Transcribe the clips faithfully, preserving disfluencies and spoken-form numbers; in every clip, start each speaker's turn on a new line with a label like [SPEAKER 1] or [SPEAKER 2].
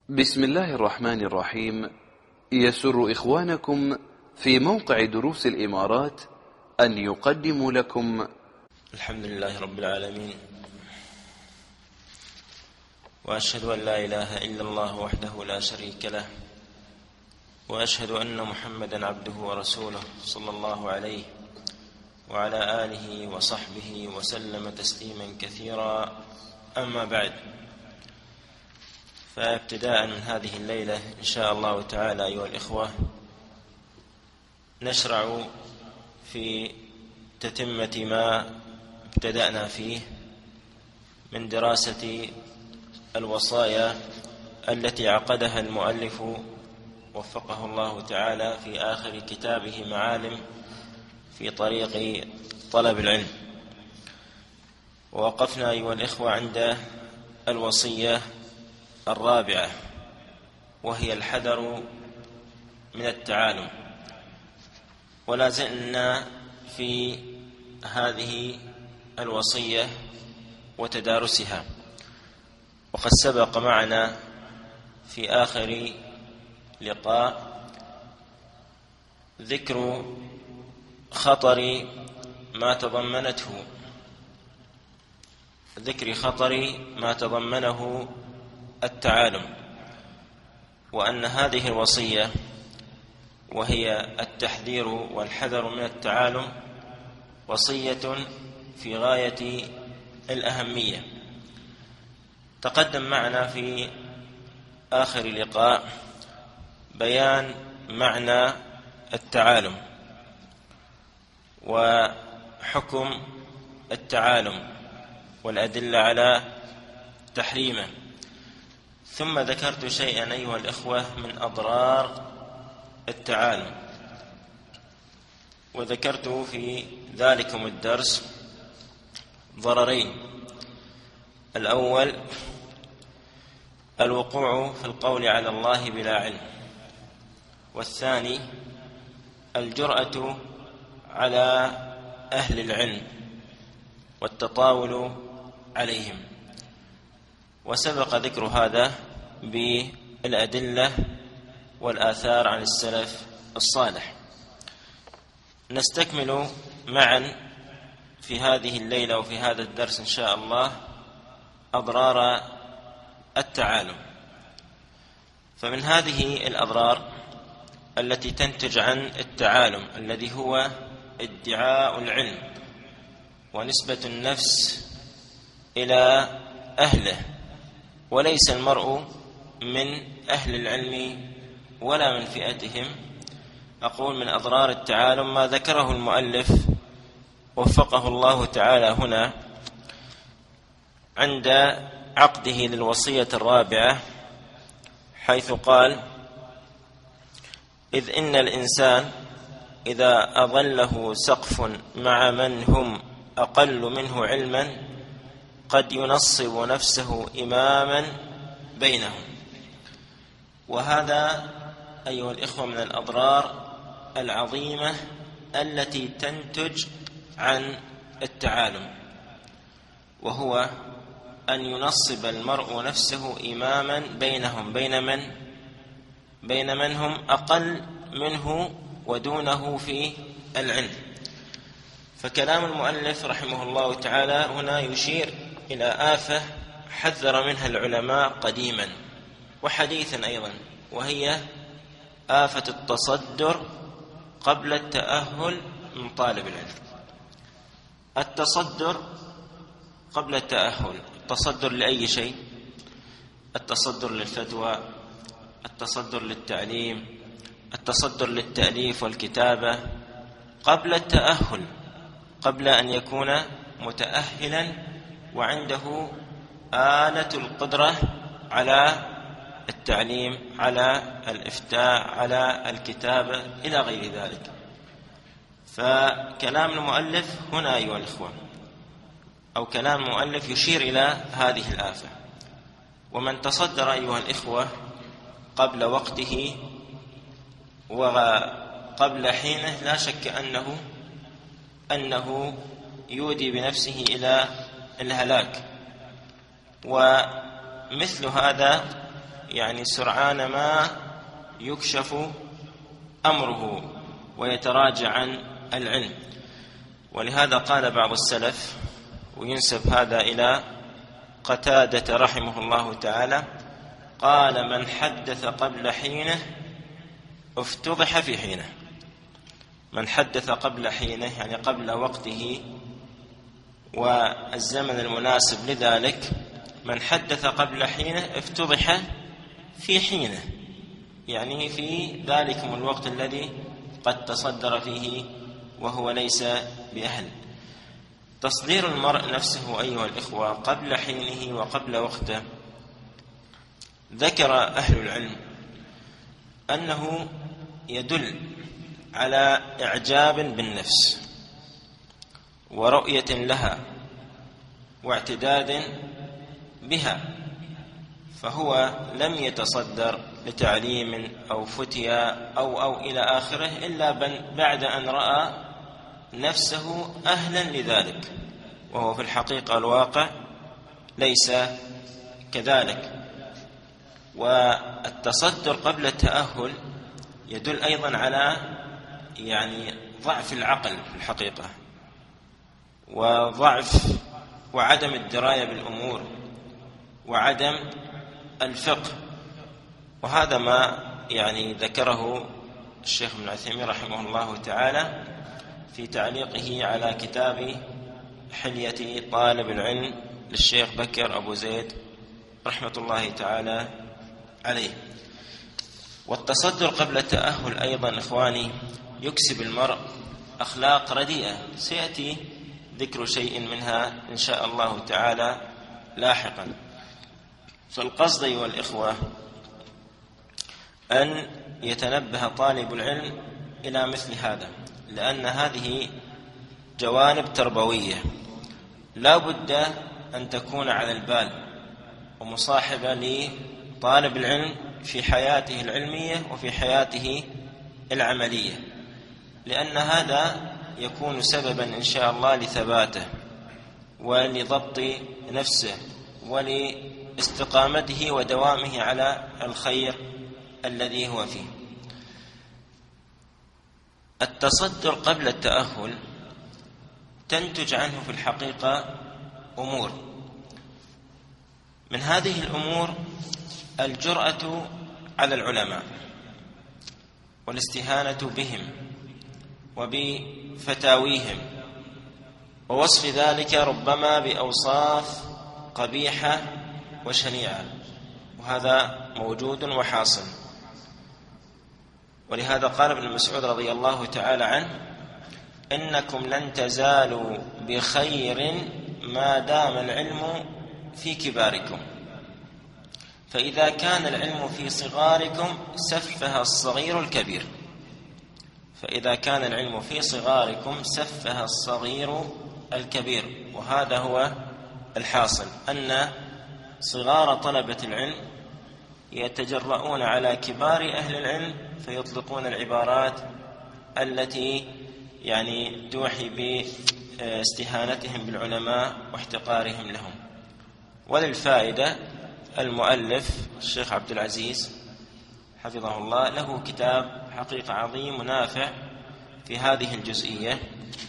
[SPEAKER 1] بسم الله الرحمن الرحيم. يسر إخوانكم في موقع دروس الإمارات أن يقدموا لكم
[SPEAKER 2] الحمد لله رب العالمين، وأشهد أن لا إله إلا الله وحده لا شريك له، وأشهد أن محمدا عبده ورسوله صلى الله عليه وعلى آله وصحبه وسلم تسليما كثيرا. أما بعد، فابتداء من هذه الليلة إن شاء الله تعالى أيها الإخوة نشرع في تتمة ما ابتدأنا فيه من دراسة الوصايا التي عقدها المؤلف وفقه الله تعالى في آخر كتابه معالم في طريق طلب العلم. ووقفنا أيها الإخوة عند الوصية الرابعة، وهي الحذر من التعالم، ولا زلنا في هذه الوصية وتدارسها. وقد سبق معنا في آخر لقاء ذكر خطر ما تضمنته ذكر خطر ما تضمنه التعالم، وأن هذه الوصية وهي التحذير والحذر من التعالم وصية في غاية الأهمية. تقدم معنا في آخر لقاء بيان معنى التعالم وحكم التعالم والأدلة على تحريمه، ثم ذكرت شيئا أيها الإخوة من أضرار التعالم، وذكرت في ذلكم الدرس ضررين: الأول الوقوع في القول على الله بلا علم، والثاني الجرأة على أهل العلم والتطاول عليهم. وسبق ذكر هذا بالأدلة والآثار عن السلف الصالح. نستكمل معا في هذه الليلة وفي هذا الدرس إن شاء الله أضرار التعالم. فمن هذه الأضرار التي تنتج عن التعالم الذي هو ادعاء العلم ونسبة النفس إلى أهله، وليس المرء من أهل العلم ولا من فئتهم. أقول من أضرار التعالم ما ذكره المؤلف وفقه الله تعالى هنا عند عقده للوصية الرابعة، حيث قال: إذ إن الإنسان إذا أظله سقف مع من هم أقل منه علما قد ينصب نفسه إماما بينهم. وهذا أيها الإخوة من الأضرار العظيمة التي تنتج عن التعالم، وهو أن ينصب المرء نفسه إماما بينهم بين من بين من هم أقل منه ودونه في العلم. فكلام المؤلف رحمه الله تعالى هنا يشير إلى آفة حذر منها العلماء قديما وحديثا أيضا، وهي آفة التصدر قبل التأهل من طالب العلم. التصدر قبل التأهل، التصدر لأي شيء؟ التصدر للفتوى، التصدر للتعليم، التصدر للتأليف والكتابة، قبل التأهل، قبل أن يكون متأهلا وعنده آلة القدرة على التعليم، على الإفتاء، على الكتابة إلى غير ذلك. فكلام المؤلف هنا أيها الإخوة أو كلام المؤلف يشير إلى هذه الآفة. ومن تصدر أيها الإخوة قبل وقته وقبل حينه لا شك أنه أنه يودي بنفسه إلى الهلاك. ومثل هذا يعني سرعان ما يكشف أمره ويتراجع عن العلم. ولهذا قال بعض السلف، وينسب هذا إلى قتادة رحمه الله تعالى، قال: من حدث قبل حينه افتضح في حينه. من حدث قبل حينه يعني قبل وقته والزمن المناسب لذلك، من حدث قبل حينه افتضح في حينه، يعني في ذلكم الوقت الذي قد تصدر فيه وهو ليس بأهل. تصدير المرء نفسه أيها الإخوة قبل حينه وقبل وقته، ذكر أهل العلم أنه يدل على إعجاب بالنفس ورؤية لها واعتداد بها، فهو لم يتصدر لتعليم أو فتيا أو أو إلى آخره إلا بعد أن رأى نفسه أهلا لذلك، وهو في الحقيقة الواقع ليس كذلك. والتصدر قبل التأهل يدل أيضا على يعني ضعف العقل في الحقيقة، وضعف وعدم الدراية بالأمور وعدم الفقه. وهذا ما يعني ذكره الشيخ ابن عثيمين رحمه الله تعالى في تعليقه على كتاب حلية طالب العلم للشيخ بكر أبو زيد رحمة الله تعالى عليه. والتصدر قبل التأهل أيضا إخواني يكسب المرء أخلاق رديئة، سيأتي ذكر شيء منها إن شاء الله تعالى لاحقا. فالقصد أيها الإخوة أن يتنبه طالب العلم إلى مثل هذا، لأن هذه جوانب تربوية لا بد أن تكون على البال ومصاحبة لطالب العلم في حياته العلمية وفي حياته العملية، لأن هذا يكون سببا إن شاء الله لثباته ولضبط نفسه ولاستقامته ودوامه على الخير الذي هو فيه. التصدر قبل التأهل تنتج عنه في الحقيقة أمور، من هذه الأمور الجرأة على العلماء والاستهانة بهم وبفتاويهم، ووصف ذلك ربما بأوصاف قبيحة وشنيعة، وهذا موجود وحاصل. ولهذا قال ابن مسعود رضي الله تعالى عنه: إنكم لن تزالوا بخير ما دام العلم في كباركم، فإذا كان العلم في صغاركم سفه الصغير الكبير. فإذا كان العلم في صغاركم سفه الصغير الكبير. وهذا هو الحاصل، أن صغار طلبة العلم يتجرؤون على كبار أهل العلم فيطلقون العبارات التي يعني توحي باستهانتهم بالعلماء واحتقارهم لهم. وللفائدة المؤلف الشيخ عبد العزيز حفظه الله له كتاب حقيقة عظيم ونافع في هذه الجزئية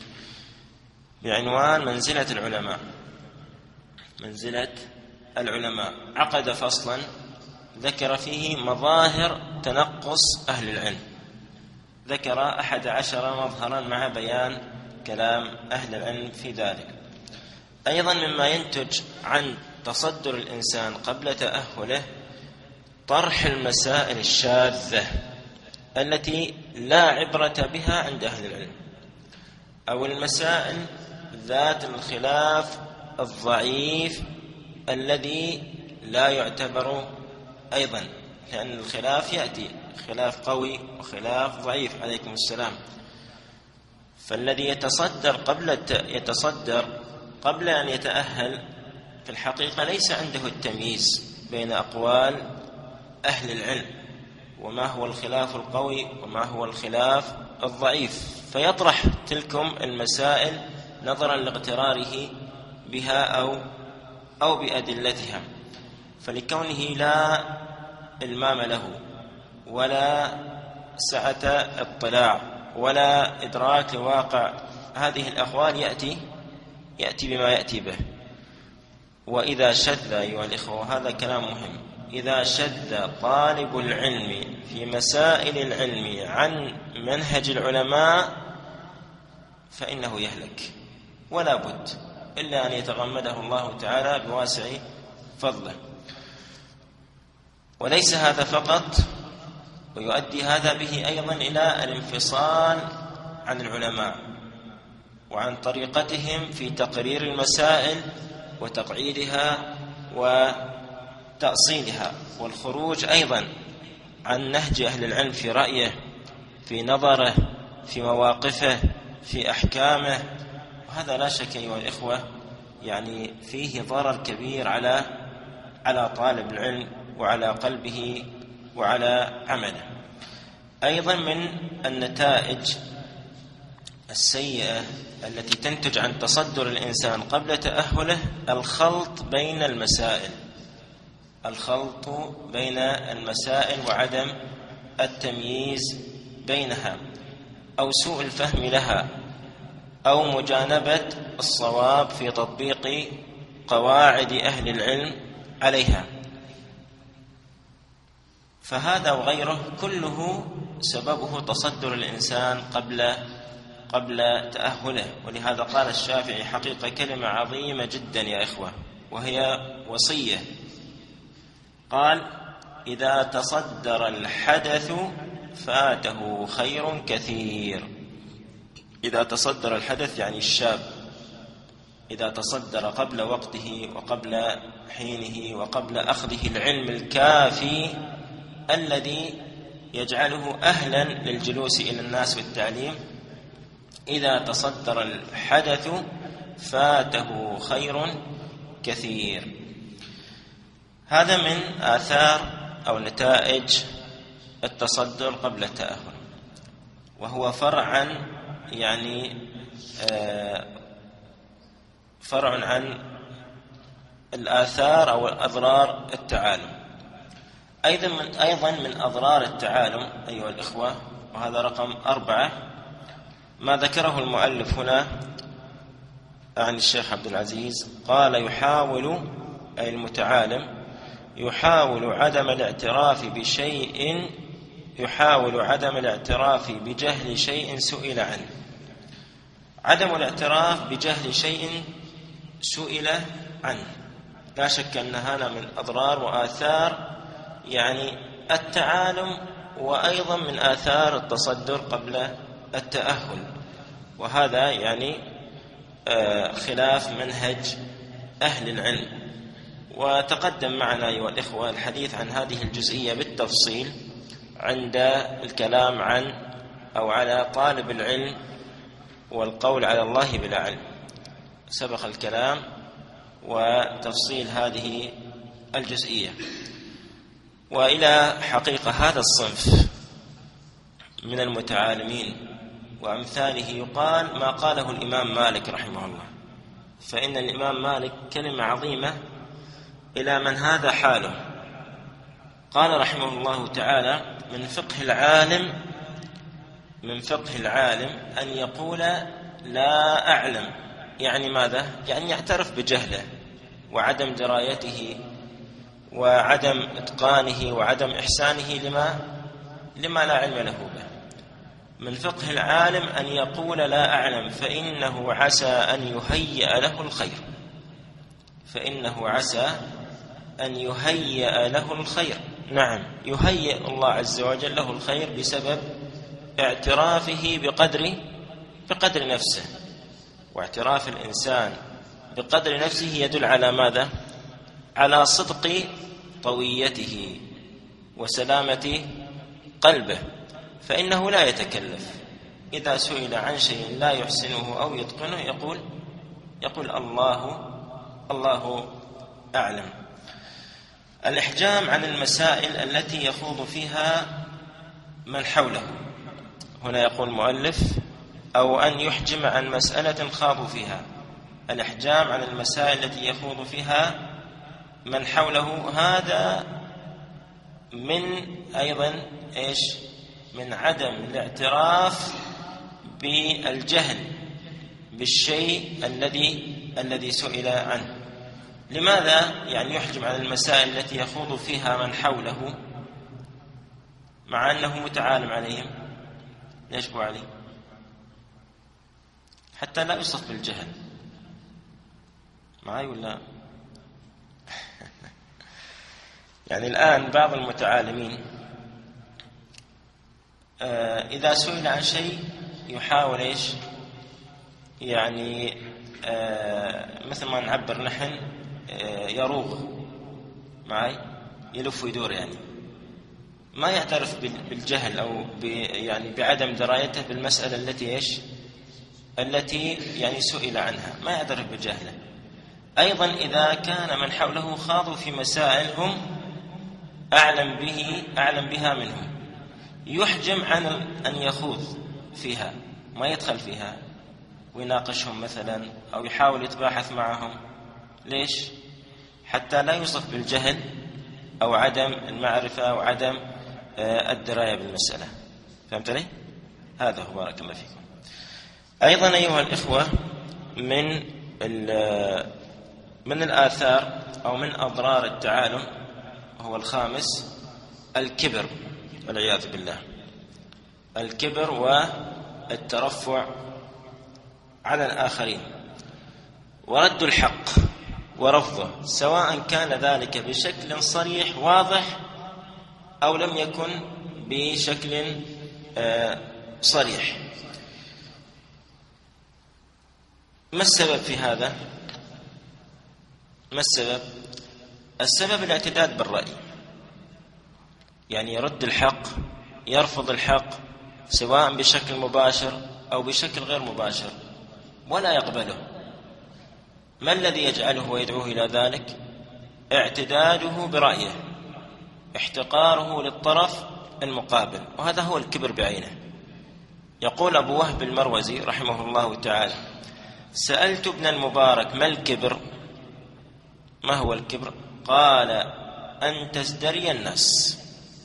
[SPEAKER 2] بعنوان منزلة العلماء. منزلة العلماء عقد فصلا ذكر فيه مظاهر تنقص أهل العلم، ذكر أحد عشر مظهرا مع بيان كلام أهل العلم في ذلك. أيضا مما ينتج عن تصدر الإنسان قبل تأهله طرح المسائل الشاذة التي لا عبرة بها عند أهل العلم، أو المسائل ذات الخلاف الضعيف الذي لا يعتبر أيضا، لأن الخلاف يأتي خلاف قوي وخلاف ضعيف عليكم السلام. فالذي يتصدر قبل يتصدر قبل أن يتأهل في الحقيقة ليس عنده التمييز بين أقوال أهل العلم وما هو الخلاف القوي وما هو الخلاف الضعيف، فيطرح تلكم المسائل نظرا لاغتراره بها أو أو بأدلتها. فلكونه لا إلمام له ولا سعة اطلاع ولا إدراك لواقع هذه الأحوال يأتي يأتي بما يأتي به. وإذا شد أيها الإخوة، وهذا كلام مهم، إذا شد طالب العلم في مسائل العلم عن منهج العلماء فإنه يهلك ولا بد إلا أن يتغمده الله تعالى بواسع فضله. وليس هذا فقط، ويؤدي هذا به أيضا إلى الانفصال عن العلماء وعن طريقتهم في تقرير المسائل وتقعيدها وتأصيلها، والخروج أيضا عن نهج أهل العلم في رأيه، في نظره، في مواقفه، في أحكامه. وهذا لا شك أيها الإخوة يعني فيه ضرر كبير على على طالب العلم وعلى قلبه وعلى عمله. أيضا من النتائج السيئة التي تنتج عن تصدر الإنسان قبل تأهله الخلط بين المسائل الخلط بين المسائل وعدم التمييز بينها، أو سوء الفهم لها، أو مجانبة الصواب في تطبيق قواعد أهل العلم عليها. فهذا وغيره كله سببه تصدر الإنسان قبل قبل تأهله. ولهذا قال الشافعي حقيقة كلمة عظيمة جدا يا إخوة، وهي وصية. قال: إذا تصدر الحدث فاته خير كثير. إذا تصدر الحدث يعني الشاب، إذا تصدر قبل وقته وقبل حينه وقبل أخذه العلم الكافي الذي يجعله أهلا للجلوس إلى الناس والتعليم، إذا تصدر الحدث فاته خير كثير. هذا من آثار أو نتائج التصدر قبل التأهل، وهو فرع عن يعني فرع عن الآثار أو أضرار التعالم. أيضا من أيضا من أضرار التعالم أيها الإخوة، وهذا رقم أربعة، ما ذكره المؤلف هنا عن الشيخ عبد العزيز. قال: يحاول أي المتعالم يحاول عدم الاعتراف بشيء يحاول عدم الاعتراف بجهل شيء سئل عنه. عدم الاعتراف بجهل شيء سئل عنه لا شك أن هذا من أضرار وآثار يعني التعالم، وأيضا من آثار التصدر قبل التأهل. وهذا يعني خلاف منهج أهل العلم. وتقدم معنا أيها الإخوة الحديث عن هذه الجزئية بالتفصيل عند الكلام عن أو على طالب العلم والقول على الله بلا علم. سبق الكلام وتفصيل هذه الجزئية. وإلى حقيقة هذا الصنف من المتعالمين وأمثاله يقال ما قاله الإمام مالك رحمه الله. فإن الإمام مالك كلمة عظيمة إلى من هذا حاله. قال رحمه الله تعالى: من فقه العالم من فقه العالم أن يقول لا أعلم. يعني ماذا؟ يعني يعترف بجهله وعدم درايته وعدم إتقانه وعدم إحسانه لما لما لا علم له به. من فقه العالم أن يقول لا أعلم، فإنه عسى أن يهيئ له الخير فإنه عسى أن يهيئ له الخير نعم، يهيئ الله عز وجل له الخير بسبب اعترافه بقدر بقدر نفسه. واعتراف الإنسان بقدر نفسه يدل على ماذا؟ على صدق طويته وسلامة قلبه، فإنه لا يتكلف. إذا سئل عن شيء لا يحسنه أو يتقنه يقول يقول الله الله أعلم. الإحجام عن المسائل التي يخوض فيها من حوله. هنا يقول المؤلف: أو أن يحجم عن مسألة خاضوا فيها. الإحجام عن المسائل التي يخوض فيها من حوله، هذا من أيضا إيش؟ من عدم الاعتراف بالجهل بالشيء الذي الذي سئل عنه. لماذا يعني يحجم عن المسائل التي يخوض فيها من حوله مع أنه متعالم عليهم؟ ليش أبو علي؟ حتى لا يوصف بالجهل. معي ولا؟ يعني الآن بعض المتعالمين آه إذا سئل عن شيء يحاول إيش؟ يعني آه مثل ما نعبر نحن آه يروغ، معي، يلف ويدور، يعني ما يعترف بالجهل أو يعني بعدم درايته بالمسألة التي إيش؟ التي يعني سئل عنها، ما يعترف بجهله. أيضا إذا كان من حوله خاضوا في مسائل هم أعلم به أعلم بها منهم، يحجم عن أن يخوض فيها، ما يدخل فيها ويناقشهم مثلا أو يحاول يتباحث معهم. ليش؟ حتى لا يوصف بالجهل أو عدم المعرفة أو عدم الدراية بالمسألة. فهمت لي؟ هذا هو، بارك الله فيكم. أيضا أيها الإخوة من من الآثار أو من أضرار التعالم هو الخامس الكبر والعياذ بالله. الكبر والترفع على الآخرين ورد الحق ورفضه، سواء كان ذلك بشكل صريح واضح أو لم يكن بشكل صريح. ما السبب في هذا؟ ما السبب؟ السبب الاعتداد بالرأي، يعني يرد الحق، يرفض الحق سواء بشكل مباشر أو بشكل غير مباشر ولا يقبله. ما الذي يجعله ويدعوه إلى ذلك؟ اعتداده برأيه، احتقاره للطرف المقابل، وهذا هو الكبر بعينه. يقول أبو وهب المروزي رحمه الله تعالى: سألت ابن المبارك ما الكبر؟ ما هو الكبر؟ قال: أن تزدري الناس.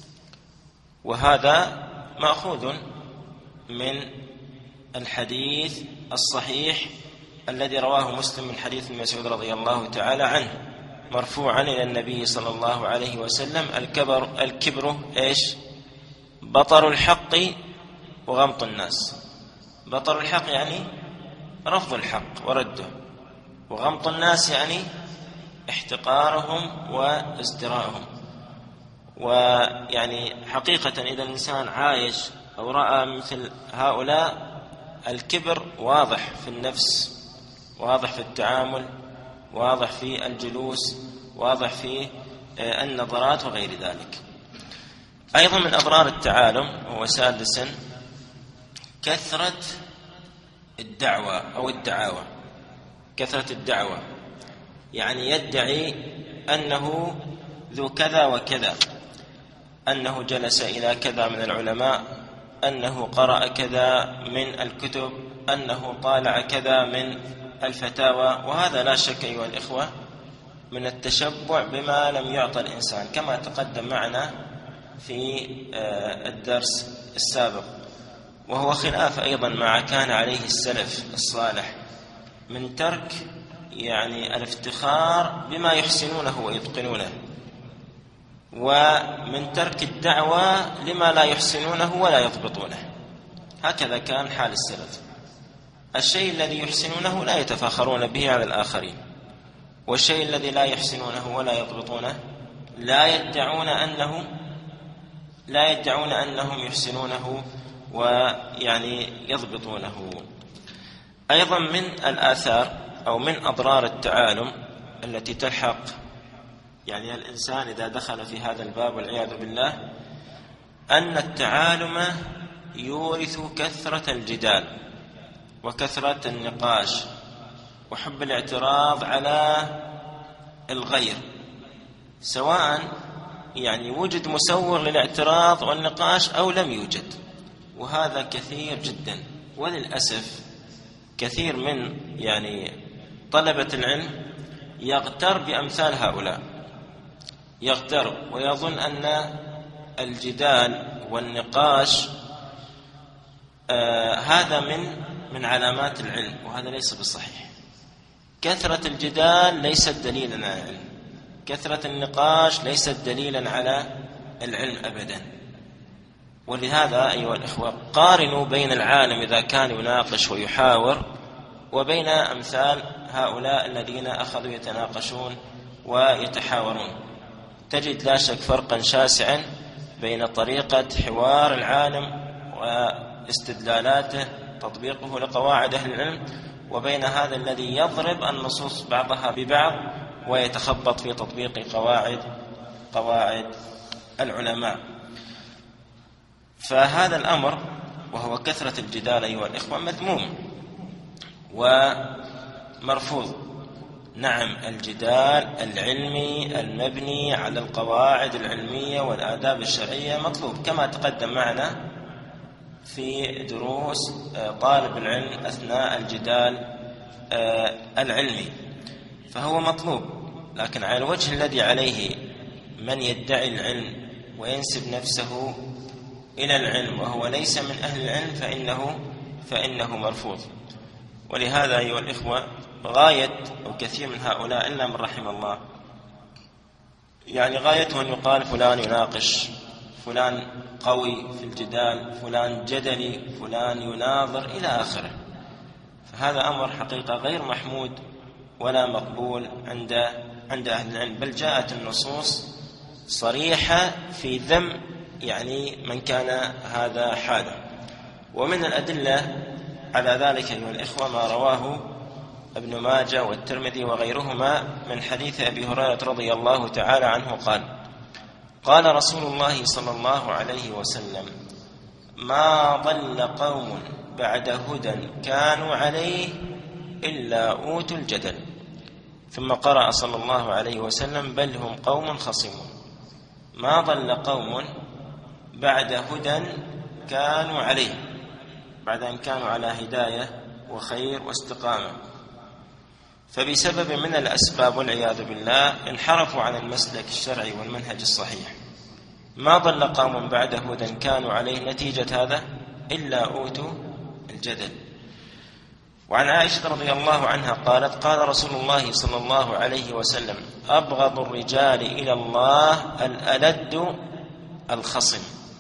[SPEAKER 2] وهذا مأخوذ من الحديث الصحيح الذي رواه مسلم من حديث ابن مسعود رضي الله تعالى عنه مرفوعا إلى النبي صلى الله عليه وسلم: الكبر الكبر إيش؟ بطر الحق وغمط الناس. بطر الحق يعني رفض الحق ورده، وغمط الناس يعني احتقارهم وازدراءهم. ويعني حقيقة إذا الإنسان عايش أو رأى مثل هؤلاء الكبر واضح في النفس، واضح في التعامل، واضح في الجلوس، واضح في النظرات وغير ذلك. أيضا من أضرار التعالم هو سادسا كثرة الدعوة أو الدعاوى. كثرة الدعوة يعني يدعي أنه ذو كذا وكذا، أنه جلس إلى كذا من العلماء، أنه قرأ كذا من الكتب، أنه طالع كذا من الفتاوى. وهذا لا شك أيها الإخوة من التشبع بما لم يعطى الإنسان، كما تقدم معنا في الدرس السابق، وهو خلاف أيضا ما كان عليه السلف الصالح من ترك يعني الافتخار بما يحسنونه ويتقنونه، ومن ترك الدعوة لما لا يحسنونه ولا يضبطونه. هكذا كان حال السلف. الشيء الذي يحسنونه لا يتفاخرون به على الآخرين، والشيء الذي لا يحسنونه ولا يضبطونه لا يدعون أنه لا يدعون أنهم يحسنونه ويعني يضبطونه. أيضا من الآثار أو من أضرار التعالم التي تلحق يعني الإنسان إذا دخل في هذا الباب والعياذ بالله أن التعالم يورث كثرة الجدال وكثرة النقاش وحب الاعتراض على الغير، سواء يعني وجد مسوغ للاعتراض والنقاش أو لم يوجد. وهذا كثير جدا، وللأسف كثير من يعني طلبة العلم يغتر بأمثال هؤلاء، يغتر ويظن أن الجدال والنقاش آه هذا من من علامات العلم، وهذا ليس بصحيح. كثرة الجدال ليست دليلا على العلم، كثرة النقاش ليست دليلا على العلم أبدا. ولهذا أيها الإخوة قارنوا بين العالم إذا كان يناقش ويحاور وبين أمثال هؤلاء الذين أخذوا يتناقشون ويتحاورون، تجد لا شك فرقا شاسعا بين طريقة حوار العالم واستدلالاته تطبيقه لقواعد أهل العلم، وبين هذا الذي يضرب النصوص بعضها ببعض ويتخبط في تطبيق قواعد قواعد العلماء. فهذا الأمر وهو كثرة الجدال أيها الإخوة مذموم ومرفوض. نعم، الجدال العلمي المبني على القواعد العلمية والآداب الشرعية مطلوب، كما تقدم معنا في دروس طالب العلم أثناء الجدال العلمي، فهو مطلوب. لكن على الوجه الذي عليه من يدعي العلم وينسب نفسه إلى العلم وهو ليس من أهل العلم فإنه فإنه مرفوض. ولهذا أيها الإخوة غاية أو كثير من هؤلاء إلا من رحم الله، يعني غايته أن يقال فلان يناقش، فلان قوي في الجدال، فلان جدلي، فلان يناظر إلى آخره. فهذا أمر حقيقة غير محمود ولا مقبول عند عند أهل العلم، بل جاءت النصوص صريحة في ذم يعني من كان هذا حاله. ومن الأدلة على ذلك أيها الإخوة ما رواه ابن ماجه والترمذي وغيرهما من حديث أبي هريرة رضي الله تعالى عنه قال: قال رسول الله صلى الله عليه وسلم: ما ضل قوم بعد هدى كانوا عليه إلا أوتوا الجدل. ثم قرأ صلى الله عليه وسلم: بل هم قوم خصمون. ما ضل قوم بعد هدى كانوا عليه، بعد أن كانوا على هداية وخير واستقامة، فبسبب من الأسباب والعياذ بالله انحرفوا عن المسلك الشرعي والمنهج الصحيح. ما ضل قوم بعد هدى كانوا عليه، نتيجة هذا إلا أوتوا الجدل. وعن عائشة رضي الله عنها قالت: قال رسول الله صلى الله عليه وسلم: أبغض الرجال إلى الله الألد الخصم.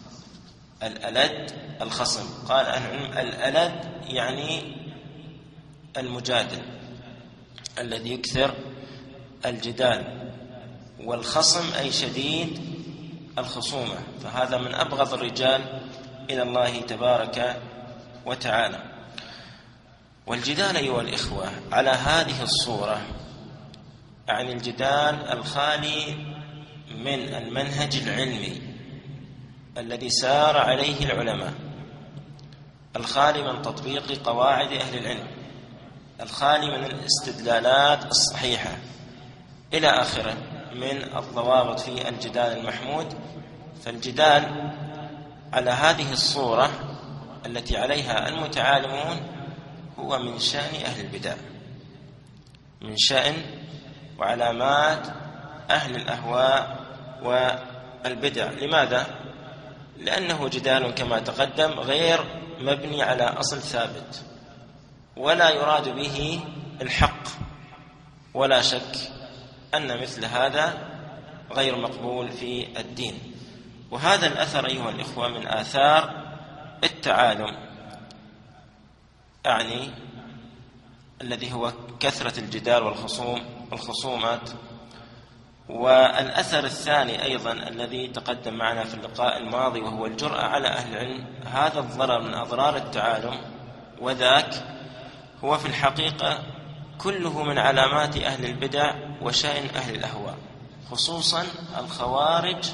[SPEAKER 2] الألد الخصم، قال الألد يعني المجادل الذي يكثر الجدال، والخصم أي شديد الخصومة، فهذا من أبغض الرجال إلى الله تبارك وتعالى. والجدال أيها الإخوة على هذه الصورة، عن الجدال الخالي من المنهج العلمي الذي سار عليه العلماء، الخالي من تطبيق قواعد أهل العلم، الخالي من الاستدلالات الصحيحة إلى آخره من الضوابط في الجدال المحمود. فالجدال على هذه الصورة التي عليها المتعالمون هو من شأن أهل البدع، من شأن وعلامات أهل الأهواء والبدع. لماذا؟ لأنه جدال كما تقدم غير مبني على أصل ثابت، ولا يراد به الحق، ولا شك أن مثل هذا غير مقبول في الدين. وهذا الأثر أيها الإخوة من آثار التعالم، يعني الذي هو كثرة الجدال والخصوم والخصومات. والأثر الثاني أيضا الذي تقدم معنا في اللقاء الماضي وهو الجرأة على أهل العلم، هذا الضرر من أضرار التعالم، وذاك هو في الحقيقة كله من علامات أهل البدع وشأن أهل الأهواء، خصوصا الخوارج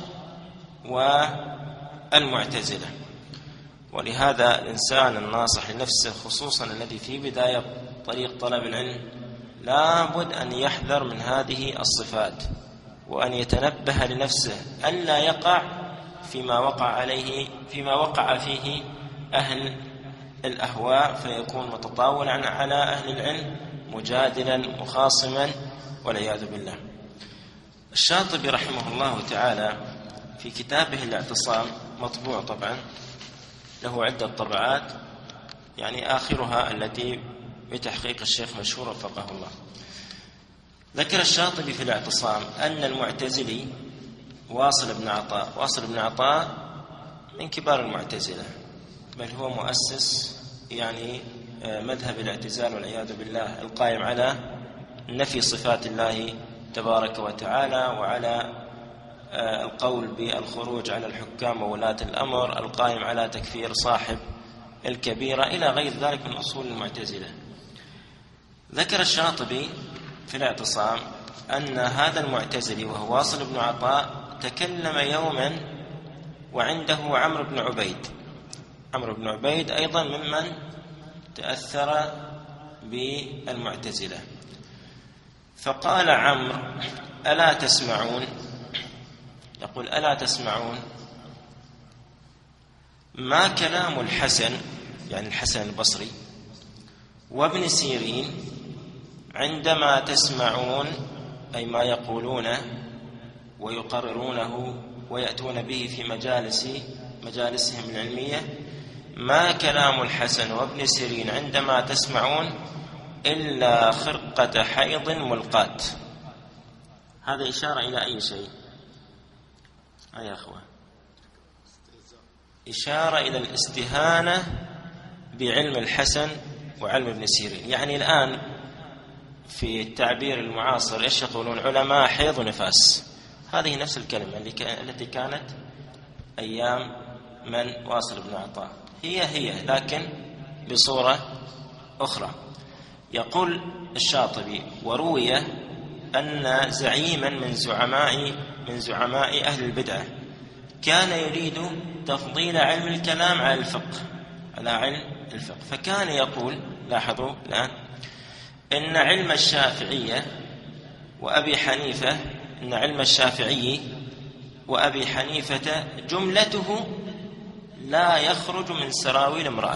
[SPEAKER 2] والمعتزلة. ولهذا الإنسان الناصح لنفسه خصوصا الذي في بداية طريق طلب العلم لا بد أن يحذر من هذه الصفات، وأن يتنبه لنفسه ألا يقع فيما وقع عليه فيما وقع فيه أهل الأهواء، فيكون متطاولا على أهل العلم مجادلا مخاصما والعياذ بالله. الشاطبي رحمه الله تعالى في كتابه الاعتصام مطبوع طبعا، له عدة طبعات، يعني آخرها التي بتحقيق الشيخ مشهور وفقه الله. ذكر الشاطبي في الاعتصام أن المعتزلي واصل بن عطاء، واصل بن عطاء من كبار المعتزلة، بل هو مؤسس يعني مذهب الاعتزال والعياذ بالله، القائم على نفي صفات الله تبارك وتعالى، وعلى القول بالخروج على الحكام وولاة الأمر، القائم على تكفير صاحب الكبيرة، إلى غير ذلك من أصول المعتزلة. ذكر الشاطبي في الاعتصام أن هذا المعتزلي وهو واصل بن عطاء تكلم يوما وعنده عمرو بن عبيد. عمرو بن عبيد أيضا ممن تأثر بالمعتزلة، فقال عمرو: ألا تسمعون؟ يقول: ألا تسمعون ما كلام الحسن، يعني الحسن البصري، وابن سيرين عندما تسمعون، أي ما يقولون ويقررونه ويأتون به في مجالس مجالسهم العلمية، ما كلام الحسن وابن سيرين عندما تسمعون إلا خرقة حيض ملقاة. هذا إشارة إلى أي شيء يا أخوة؟ إشارة إلى الاستهانة بعلم الحسن وعلم ابن سيرين. يعني الآن في التعبير المعاصر إيش يقولون؟ علماء حيض ونفاس. هذه نفس الكلمة التي كانت أيام من واصل بن عطاء، هي هي لكن بصورة أخرى. يقول الشاطبي: وروي أن زعيما من زعماء من زعماء أهل البدعة كان يريد تفضيل علم الكلام على الفقه على علم الفقه، فكان يقول، لاحظوا الآن، إن علم الشافعية وأبي حنيفة إن علم الشافعي وأبي حنيفة جملته لا يخرج من سراويل امرأة،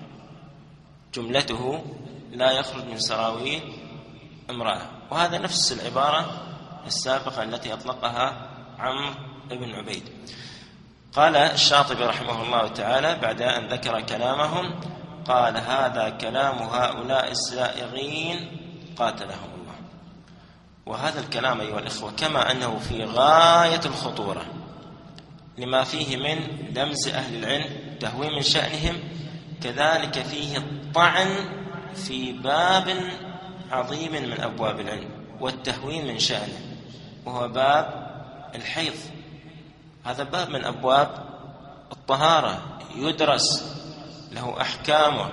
[SPEAKER 2] جملته لا يخرج من سراويل امرأة. وهذا نفس العبارة السابقة التي أطلقها عمرو بن عبيد. قال الشاطبي رحمه الله تعالى بعد أن ذكر كلامهم، قال: هذا كلام هؤلاء الزائغين قاتلهم الله. وهذا الكلام أيها الإخوة كما أنه في غاية الخطورة لما فيه من لمز أهل العلم تهوين من شأنهم، كذلك فيه الطعن في باب عظيم من أبواب العلم والتهوين من شأنه، وهو باب الحيض. هذا باب من أبواب الطهارة، يدرس له أحكامه،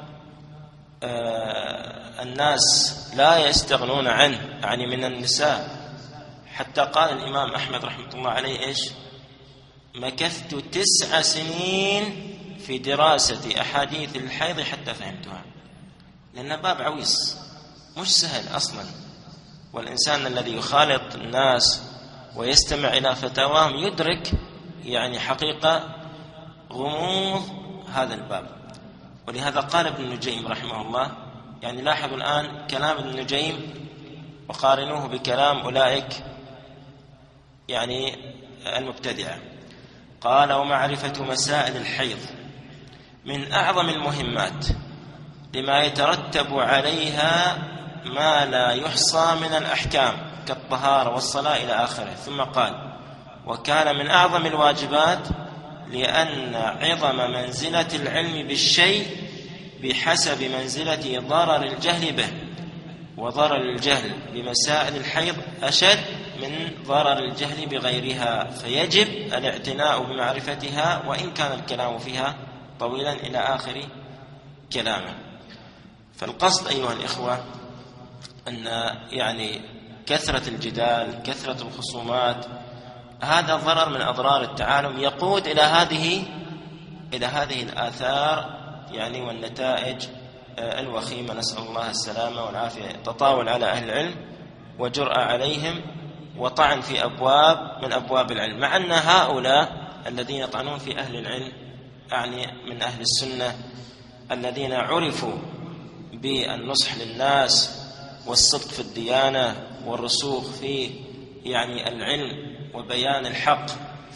[SPEAKER 2] آه الناس لا يستغنون عنه، يعني من النساء. حتى قال الإمام أحمد رحمة الله عليه إيش؟ مكثت تسع سنين في دراسة أحاديث الحيض حتى فهمتها، لأن باب عويص مش سهل أصلا. والإنسان الذي يخالط الناس ويستمع إلى فتاواهم يدرك يعني حقيقة غموض هذا الباب. ولهذا قال ابن النجيم رحمه الله، يعني لاحظوا الآن كلام ابن النجيم وقارنوه بكلام أولئك يعني المبتدعة. قال: ومعرفة مسائل الحيض من أعظم المهمات لما يترتب عليها ما لا يحصى من الأحكام كالطهارة والصلاة إلى آخره. ثم قال: وكان من أعظم الواجبات لأن عظم منزلة العلم بالشيء بحسب منزلة ضرر الجهل به، وضرر الجهل بمسائل الحيض أشد من ضرر الجهل بغيرها، فيجب الاعتناء بمعرفتها وإن كان الكلام فيها طويلا إلى آخر كلامه. فالقصد أيها الإخوة أن يعني كثرة الجدال، كثرة الخصومات، هذا ضرر من أضرار التعالم يقود إلى هذه إلى هذه الآثار يعني والنتائج الوخيمة، نسأل الله السلامة والعافية. تطاول على أهل العلم وجرأة عليهم وطعن في أبواب من أبواب العلم، مع أن هؤلاء الذين يطعنون في أهل العلم يعني من أهل السنة الذين عرفوا بالنصح للناس والصدق في الديانة والرسوخ في يعني العلم وبيان الحق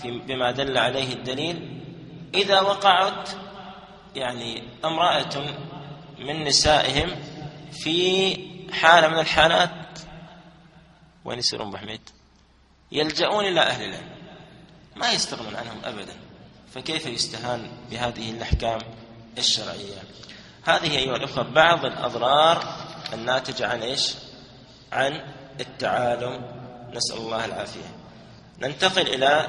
[SPEAKER 2] بما دل عليه الدليل إذا وقعت يعني امرأة من نسائهم في حالة من الحالات، وين يصيرون بحميد؟ يلجؤون إلى أهل العلم، ما يستغنون عنهم أبدا، فكيف يستهان بهذه الأحكام الشرعية؟ هذه أيها الأخوة بعض الأضرار الناتجة عن إيش؟ عن التعالم، نسأل الله العافية. ننتقل إلى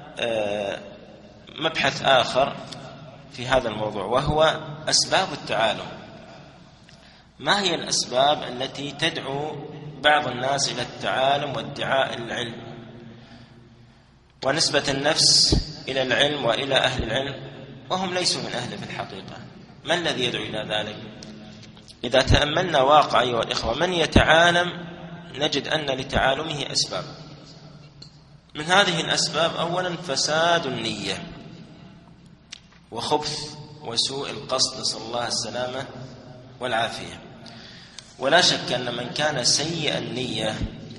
[SPEAKER 2] مبحث آخر في هذا الموضوع، وهو أسباب التعالم. ما هي الأسباب التي تدعو بعض الناس إلى التعالم وادعاء العلم ونسبة النفس إلى العلم وإلى أهل العلم وهم ليسوا من أهله في الحقيقة؟ ما الذي يدعو إلى ذلك؟ إذا تأملنا واقع أيها الإخوة من يتعالم نجد أن لتعالمه أسباب. من هذه الأسباب أولا فساد النية وخبث وسوء القصد، نسأل الله السلامة والعافية. ولا شك أن من كان سيء النية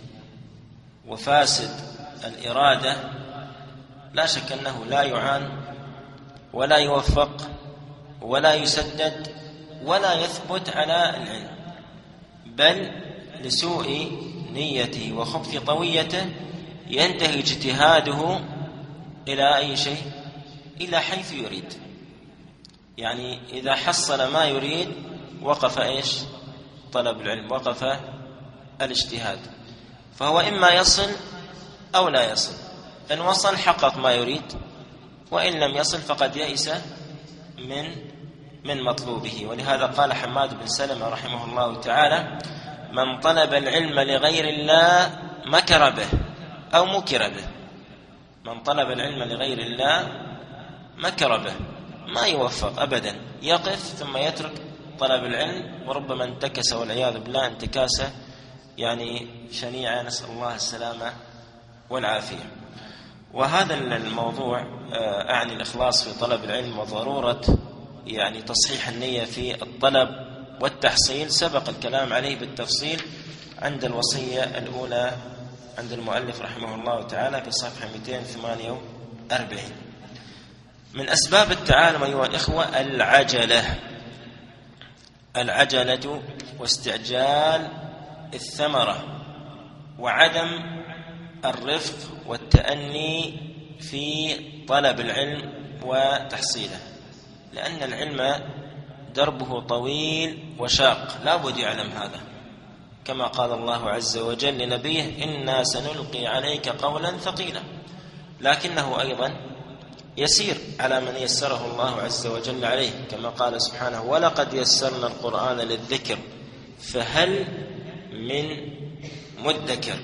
[SPEAKER 2] وفاسد الإرادة لا شك أنه لا يعان ولا يوفق ولا يسدد ولا يثبت على العلم، بل لسوء نيته وخبث طويته ينتهي اجتهاده إلى أي شيء؟ إلى حيث يريد. يعني إذا حصل ما يريد وقف إيش؟ طلب العلم، وقف الاجتهاد، فهو إما يصل أو لا يصل. إن وصل حقق ما يريد، وإن لم يصل فقد يئس من من مطلوبه. ولهذا قال حماد بن سلمة رحمه الله تعالى: من طلب العلم لغير الله مكر به أو مكر به. من طلب العلم لغير الله مكر به، ما يوفق أبدا، يقف ثم يترك طلب العلم، وربما انتكس والعياذ بالله انتكاسة يعني شنيعة، نسأل الله السلامة والعافية. وهذا الموضوع أعني الإخلاص في طلب العلم وضرورة يعني تصحيح النية في الطلب والتحصيل سبق الكلام عليه بالتفصيل عند الوصية الأولى عند المؤلف رحمه الله تعالى في صفحة مئتين وثمانية وأربعين. من أسباب التعالم أيها الإخوة العجلة، العجلة واستعجال الثمرة وعدم الرفق والتأني في طلب العلم وتحصيله، لأن العلم دربه طويل وشاق، لا بد يعلم هذا، كما قال الله عز وجل لنبيه: إنا سنلقي عليك قولا ثقيلا. لكنه أيضا يسير على من يسره الله عز وجل عليه، كما قال سبحانه: ولقد يسرنا القرآن للذكر فهل من مدكر.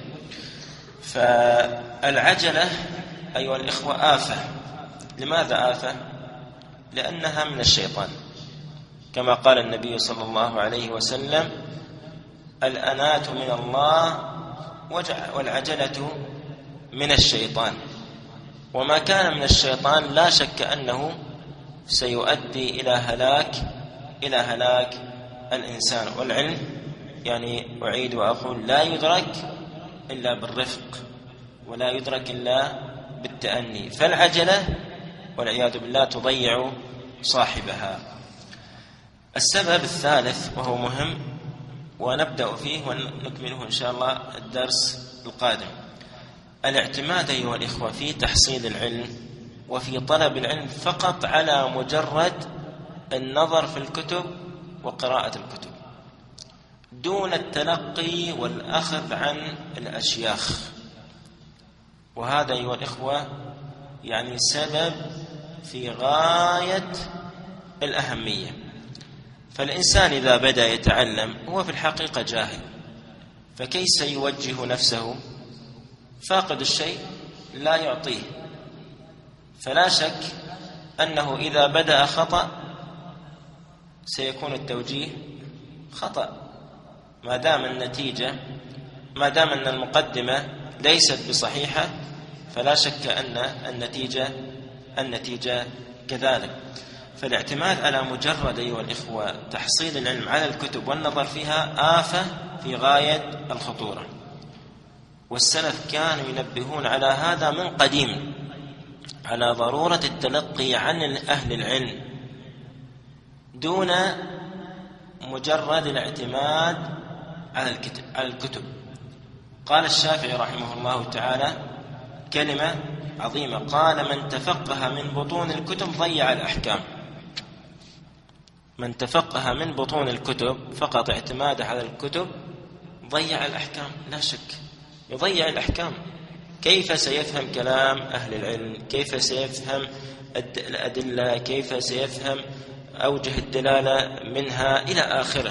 [SPEAKER 2] فالعجلة أيها الإخوة آفة. لماذا آفة؟ لأنها من الشيطان، كما قال النبي صلى الله عليه وسلم: الأنات من الله والعجلة من الشيطان. وما كان من الشيطان لا شك أنه سيؤدي إلى هلاك إلى هلاك الإنسان. والعلم يعني أعيد وأقول لا يدرك إلا بالرفق، ولا يدرك إلا بالتأني، فالعجلة والعياذ بالله تضيع صاحبها. السبب الثالث وهو مهم ونبدأ فيه ونكمله إن شاء الله الدرس القادم: الاعتماد أيها الإخوة في تحصيل العلم وفي طلب العلم فقط على مجرد النظر في الكتب وقراءة الكتب، دون التلقي والأخذ عن الأشياخ. وهذا أيها الإخوة يعني سبب في غاية الأهمية. فالإنسان إذا بدأ يتعلم هو في الحقيقة جاهل، فكيف سيوجه نفسه؟ فاقد الشيء لا يعطيه. فلا شك أنه إذا بدأ خطأ سيكون التوجيه خطأ، ما دام النتيجة ما دام أن المقدمة ليست بصحيحة، فلا شك أن النتيجة النتيجة كذلك. فالاعتماد على مجرد أيها الإخوة تحصيل العلم على الكتب والنظر فيها آفة في غاية الخطورة. والسلف كانوا ينبهون على هذا من قديم، على ضرورة التلقي عن أهل العلم دون مجرد الاعتماد على الكتب, على الكتب. قال الشافعي رحمه الله تعالى كلمة عظيمة، قال: من تفقه من بطون الكتب ضيع الأحكام. من تفقه من بطون الكتب فقط اعتماده على الكتب ضيع الأحكام، لا شك يضيع الأحكام. كيف سيفهم كلام أهل العلم؟ كيف سيفهم الأدلة؟ كيف سيفهم أوجه الدلالة منها إلى آخره؟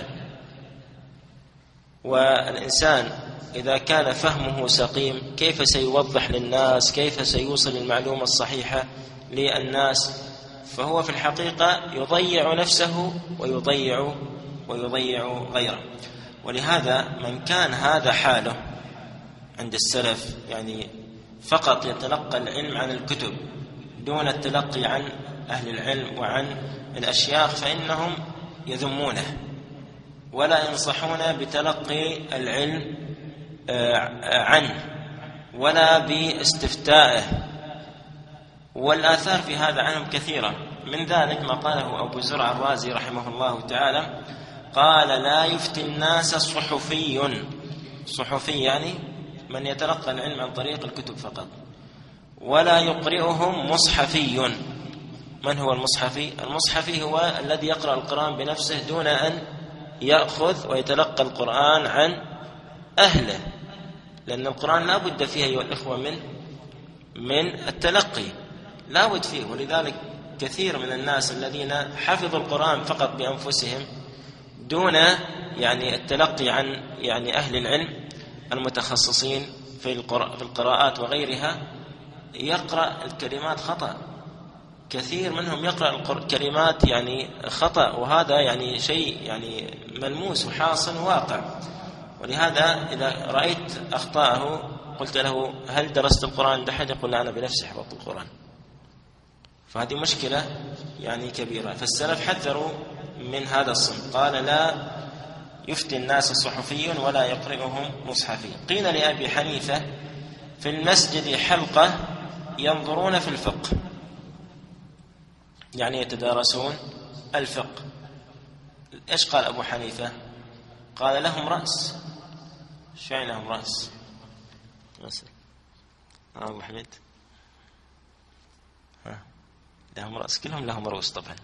[SPEAKER 2] والإنسان إذا كان فهمه سقيم كيف سيوضح للناس؟ كيف سيوصل المعلومة الصحيحة للناس؟ فهو في الحقيقة يضيع نفسه ويضيع ويضيع غيره. ولهذا من كان هذا حاله عند السلف، يعني فقط يتلقى العلم عن الكتب دون التلقي عن أهل العلم وعن الأشياخ، فإنهم يذمونه ولا ينصحون بتلقي العلم عنه ولا باستفتائه. والآثار في هذا عنهم كثيرة، من ذلك ما قاله أبو زرع الرازي رحمه الله تعالى، قال: لا يفتي الناس صحفي. صحفي يعني من يتلقى العلم عن طريق الكتب فقط، ولا يقرئهم مصحفي. من هو المصحفي؟ المصحفي هو الذي يقرأ القرآن بنفسه دون أن يأخذ ويتلقى القرآن عن أهله، لأن القرآن لا بد فيه أيها الإخوة من من التلقي، لا بد فيه. ولذلك كثير من الناس الذين حفظوا القرآن فقط بأنفسهم دون يعني التلقي عن يعني أهل العلم المتخصصين في القراءات وغيرها يقرأ الكلمات خطأ. كثير منهم يقرأ الكلمات يعني خطأ، وهذا يعني شيء يعني ملموس وحاصل واقع. ولهذا إذا رأيت أخطاءه قلت له: هل درست القرآن عند أحد؟ يقول: لا، أنا بنفسي حفظت القرآن. فهذه مشكلة يعني كبيرة. فالسلف حذروا من هذا الصنف، قال: لا يفتي الناس صحفي ولا يقرئهم مصحفي. قيل لأبي حنيفة: في المسجد حلقة ينظرون في الفقه، يعني يتدارسون الفقه. إيش قال أبو حنيفة؟ قال: لهم رأس. شو يعني لهم رأس؟ مثل أبو حميد ها. لهم رأس، كلهم لهم رؤوس طبعا.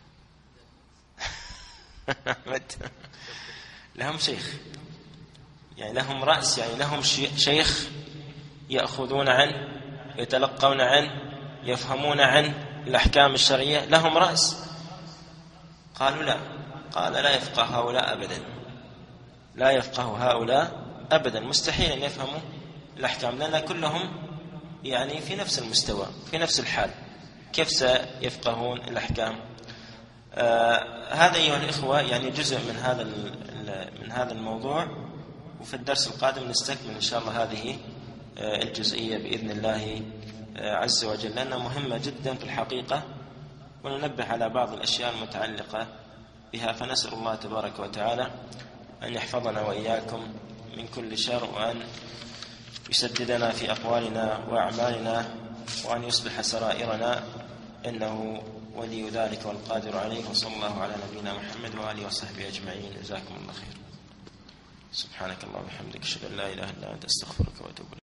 [SPEAKER 2] لهم شيخ، يعني لهم رأس، يعني لهم شيخ يأخذون عنه، يتلقون عنه، يفهمون عنه الأحكام الشرعية، لهم رأس. قالوا: لا. قال: لا يفقه هؤلاء أبدا، لا يفقه هؤلاء أبدا، مستحيل أن يفهموا الأحكام، لأن كلهم يعني في نفس المستوى، في نفس الحال، كيف سيفقهون الأحكام؟ آه هذا أيها الإخوة يعني جزء من هذا من هذا الموضوع، وفي الدرس القادم نستكمل إن شاء الله هذه آه الجزئية بإذن الله آه عز وجل، لأنها مهمة جدا في الحقيقة، وننبه على بعض الأشياء المتعلقة بها. فنسأل الله تبارك وتعالى أن يحفظنا وإياكم من كل شر، وأن يسددنا في أقوالنا وأعمالنا، وأن يصلح سرائرنا، إنه ولي ذلك والقادر عليه. وصلى الله على نبينا محمد وآله وصحبه أجمعين. جزاكم الله خير. سبحانك اللهم وبحمدك، أشهد أن لا إله إلا أنت، أستغفرك وأتوب إليك.